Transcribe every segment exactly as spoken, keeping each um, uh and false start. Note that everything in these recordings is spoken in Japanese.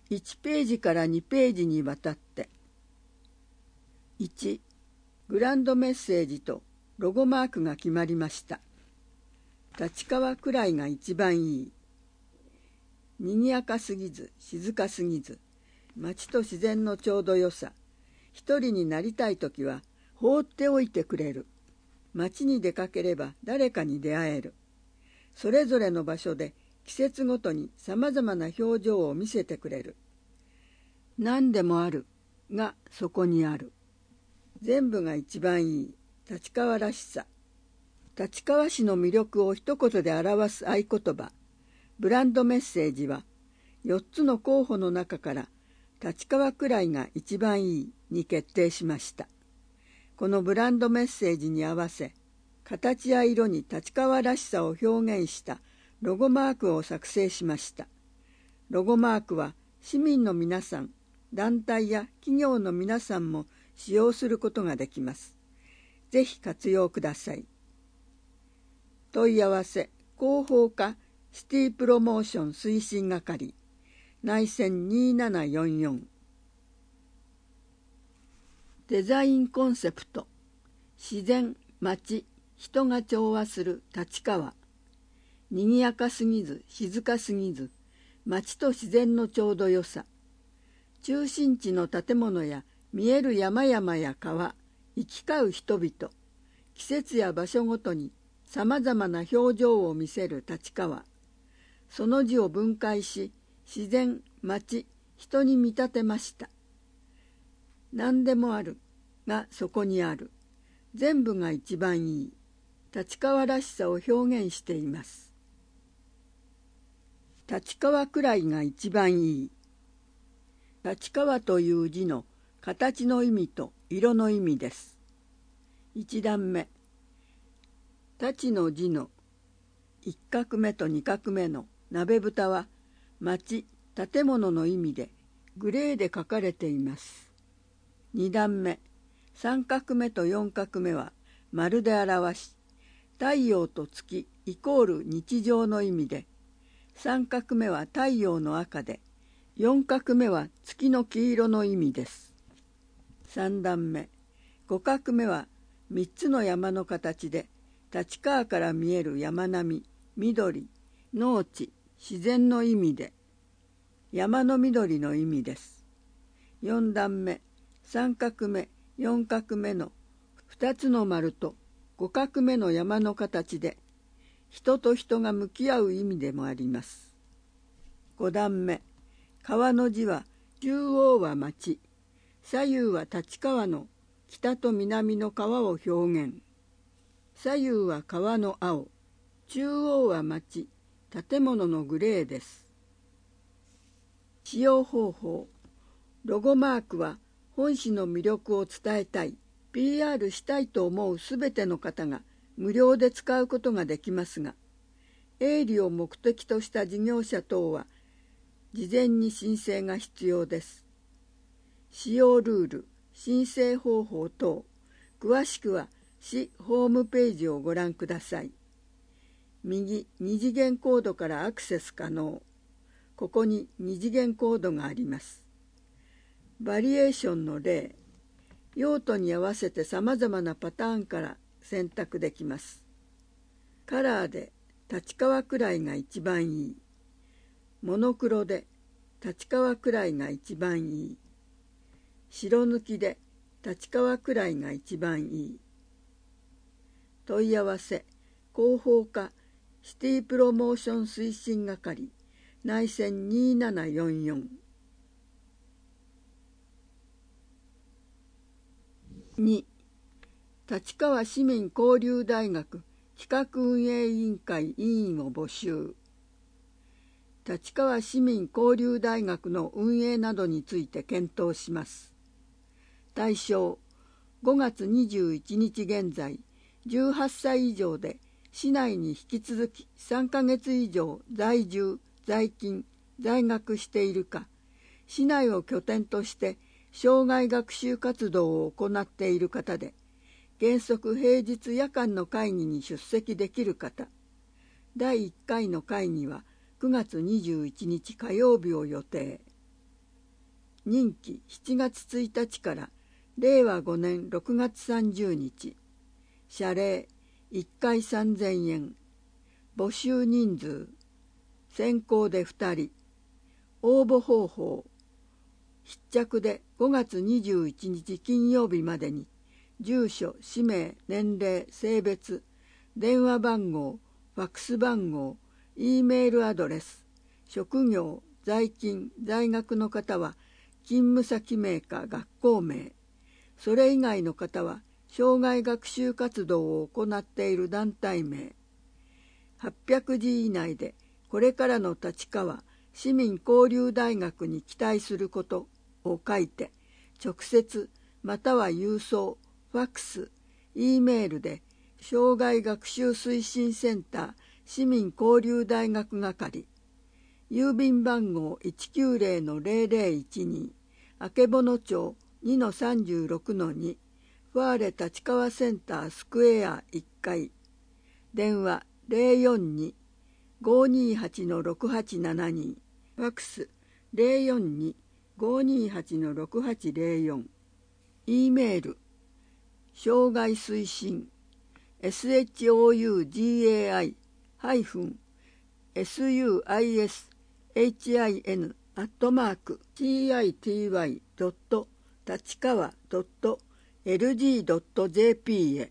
いちページからにページにわたって。いち、グランドメッセージとロゴマークが決まりました。立川くらいが一番いい。にぎやかすぎず静かすぎず、街と自然のちょうどよさ。一人になりたいときは放っておいてくれる。街に出かければ誰かに出会える。それぞれの場所で季節ごとにさまざまな表情を見せてくれる。何でもあるがそこにある。全部が一番いい立川らしさ。立川市の魅力を一言で表す合言葉、ブランドメッセージは、よっつの候補の中から立川くらいが一番いいに決定しました。このブランドメッセージに合わせ、形や色に立川らしさを表現したロゴマークを作成しました。ロゴマークは市民の皆さん、団体や企業の皆さんも使用することができます。ぜひ活用ください。問い合わせ広報課シティプロモーション推進係内線にーななよんよん。デザインコンセプト、自然、街、人が調和する立川。にぎやかすぎず静かすぎず、街と自然のちょうどよさ。中心地の建物や見える山々や川、行き交う人々、季節や場所ごとにさまざまな表情を見せる立川。その字を分解し、自然、街、人に見立てました。何でもあるがそこにある。全部が一番いい。立川らしさを表現しています。立川くらいが一番いい。立川という字の形の意味と色の意味です。一段目。立ちの字の一画目と二画目の鍋蓋は町、建物の意味でグレーで書かれています。二段目。三画目と四画目は丸で表し、太陽と月イコール日常の意味で、三画目は太陽の赤で、四画目は月の黄色の意味です。三段目。五画目は三つの山の形で、立川から見える山並み、緑、農地、自然の意味で、山の緑の意味です。四段目。三画目、四画目の二つの丸と五画目の山の形で、人と人が向き合う意味でもあります。五段目。川の字は中央は町、左右は立川の北と南の川を表現。左右は川の青、中央は町、建物のグレーです。使用方法。ロゴマークは本市の魅力を伝えたい、ピーアール したいと思うすべての方が無料で使うことができますが、営利を目的とした事業者等は事前に申請が必要です。使用ルール、申請方法等、詳しくは市ホームページをご覧ください。右二次元コードからアクセス可能。ここに二次元コードがあります。バリエーションの例、用途に合わせてさまざまなパターンから選択できます。カラーで立川くらいが一番いい。モノクロで立川くらいが一番いい。白抜きで立川くらいが一番いい。問い合わせ広報課シティプロモーション推進係内線にーななよんよん。に、立川市民交流大学企画運営委員会委員を募集。立川市民交流大学の運営などについて検討します。対象、ごがつにじゅういちにち現在、じゅうはっさい以上で市内に引き続きさんかげつ以上在住、在勤、在学しているか、市内を拠点として生涯学習活動を行っている方で、原則平日夜間の会議に出席できる方。だいいっかいの会議はくがつにじゅういちにち火曜日を予定。 任期しちがつついたちかられいわごねんろくがつさんじゅうにち。謝礼いっかいさんぜんえん。募集人数先行でふたり。応募方法必着でごがつにじゅういちにち金曜日までに住所、氏名、年齢、性別、電話番号、ファックス番号、Eメールアドレス、職業、在勤、在学の方は勤務先名か学校名、それ以外の方は生涯学習活動を行っている団体名、はっぴゃくじ以内でこれからの立川市民交流大学に期待することを書いて、直接または郵送、ファックス、Eメールで生涯学習推進センター市民交流大学係、郵便番号 いちきゅうぜろのぜろぜろいちに、曙町 にのさんじゅうろくのに、ファーレ立川センタースクエアいっかい、電話 ゼロよんに ごにーはち ろくはちななに、ファックス ゼロよんに ごにーはち ろくはちゼロよん、Eメール生涯推進 ショウガイ アットマーク ティーアイティーワイ ドット 立川 ドット エルジー ドット ジェーピー へ。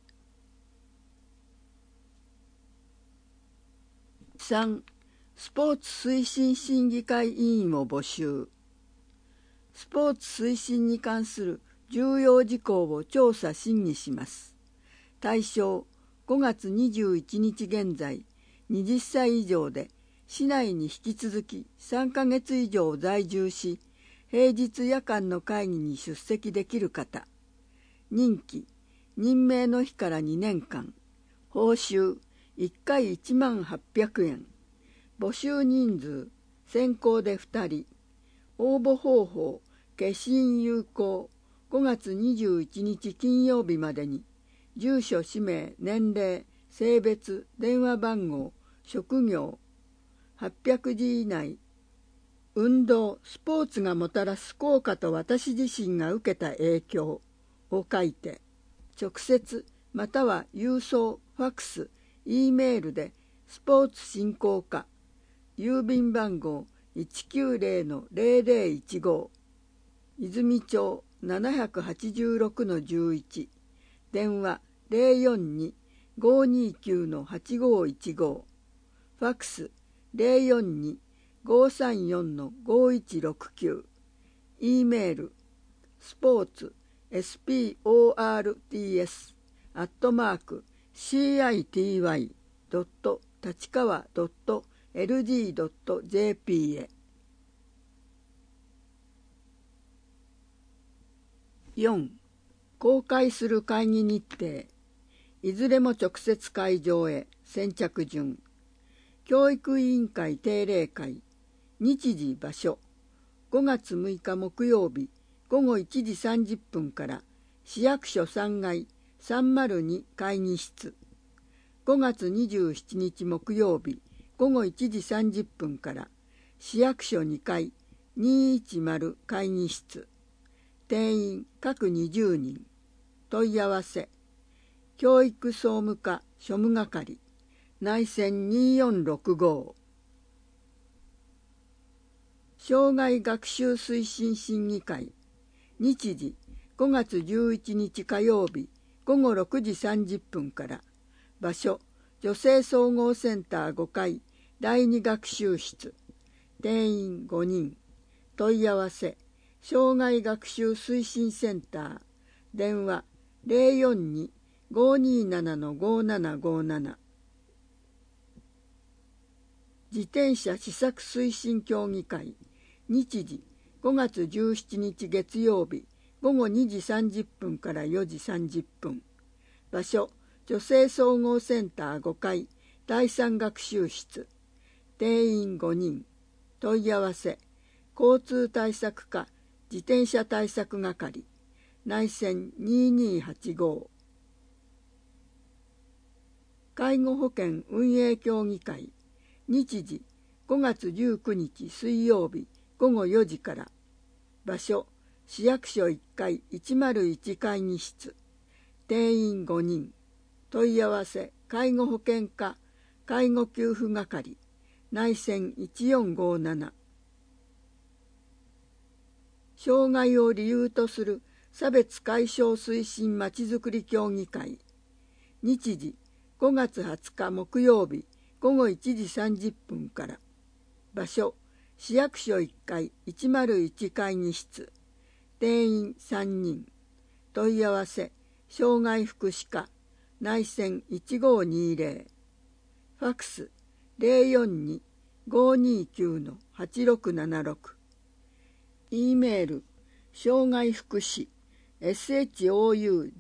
さん. スポーツ推進審議会委員を募集。スポーツ推進に関する重要事項を調査審議します。対象ごがつにじゅういちにち現在はたち以上で市内に引き続きさんかげつ以上在住し、平日夜間の会議に出席できる方。任期任命の日からにねんかん。報酬いっかいいちまんはっぴゃくえん。募集人数先行でふたり。応募方法消印有効ごがつにじゅういちにち金曜日までに住所、氏名、年齢、性別、電話番号、職業、はっぴゃくじ以内、運動、スポーツがもたらす効果と私自身が受けた影響を書いて、直接または郵送、ファックス、Eメールでスポーツ振興課、郵便番号 いちきゅうぜろのぜろぜろいちご、泉町 ななはちろくのじゅういち、電話 ゼロよんに ごにーきゅうのはちごいちご、ファックス ゼロよんに ごさんよんのごいちろくきゅう、Eメールスポーツ スポーツ アットマーク シーアイティーワイ ドット 立川 ドット エルジー ドット ジェーピー へ。よん. 公開する会議日程。いずれも直接会場へ。先着順。教育委員会定例会。日時場所。ごがつむいか木曜日ごごいちじさんじゅっぷんから市役所さんがいさんまるに会議室。ごがつにじゅうしちにち木曜日ごごいちじさんじゅっぷんから市役所にかいにひゃくじゅう会議室。定員各にじゅうにん。問い合わせ教育総務課庶務係内線によんろくご。生涯学習推進審議会。日時ごがつじゅういちにち火曜日ごごろくじさんじゅっぷんから。場所女性総合センターごかいだいに学習室。定員ごにん。問い合わせ生涯学習推進センター。電話 ゼロよんに ごにーななのごななごなな。自転車施策推進協議会。日時ごがつじゅうしちにち月曜日ごごにじさんじゅっぷんからよじさんじゅっぷん。場所女性総合センターごかいだいさん学習室。定員ごにん。問い合わせ交通対策課自転車対策係内線ににはちご。介護保険運営協議会。日時ごがつじゅうくにち水曜日ごごよじから。 場所市役所いっかいいちまるいち会議室、定員ごにん、問い合わせ介護保険課介護給付係、内線いちよんごなな。障害を理由とする差別解消推進まちづくり協議会、日時ごがつはつか木曜日ごごいちじさんじゅっぷんから。場所市役所いっかいいちまるいち会議室、定員さんにん、問い合わせ障害福祉課内線いちごにぜろ、ファックス ゼロよんに ごにきゅう はちろくななろく、 E メール障害福祉 ショ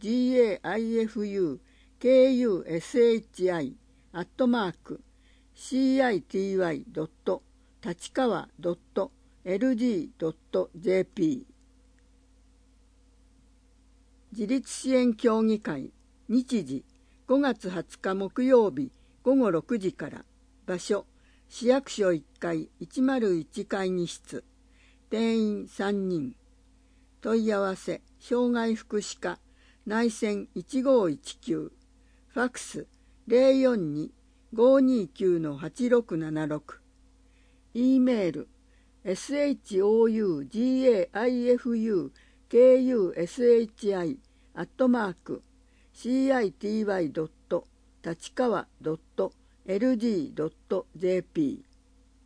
ガイフクシ アットマーク シーアイティーワイ ドット 立川 ドット エルジー ドット ジェーピー。 自立支援協議会、日時ごがつはつか木曜日ごごろくじから。場所市役所いっかいいちまるいち会議室、定員さんにん、問い合わせ障害福祉課内線いちごいちきゅう、ファックス ゼロよんに ごにきゅう はちろくななろく、 E メール ショガイフクシ アットマーク シーアイティーワイ ドット 立川 ドット エルジー ドット ジェーピー。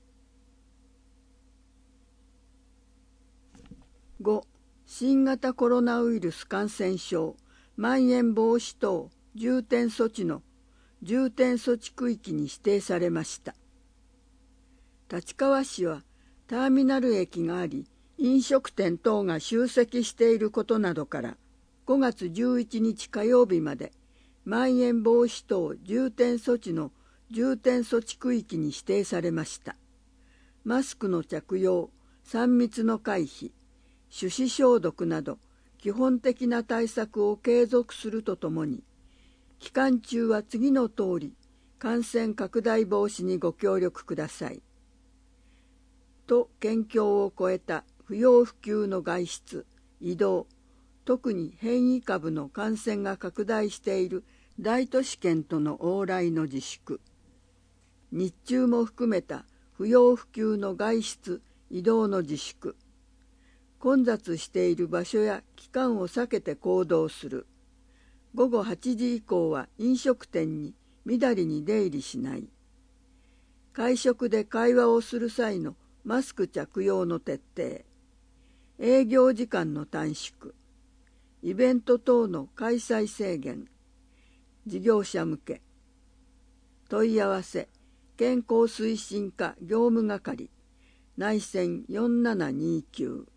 ご. 新型コロナウイルス感染症まん延防止等重点措置の重点措置区域に指定されました。立川市はターミナル駅があり、飲食店等が集積していることなどからごがつじゅういちにち火曜日までまん延防止等重点措置の重点措置区域に指定されました。マスクの着用、さん密の回避、手指消毒など基本的な対策を継続するとともに、期間中は次の通り感染拡大防止にご協力ください。都県境を越えた不要不急の外出、移動、特に変異株の感染が拡大している大都市圏との往来の自粛、日中も含めた不要不急の外出、移動の自粛、混雑している場所や期間を避けて行動する、ごごはちじ以降は飲食店にみだりに出入りしない、会食で会話をする際のマスク着用の徹底、営業時間の短縮、イベント等の開催制限、事業者向け、問い合わせ健康推進課業務係内線よんななにきゅう。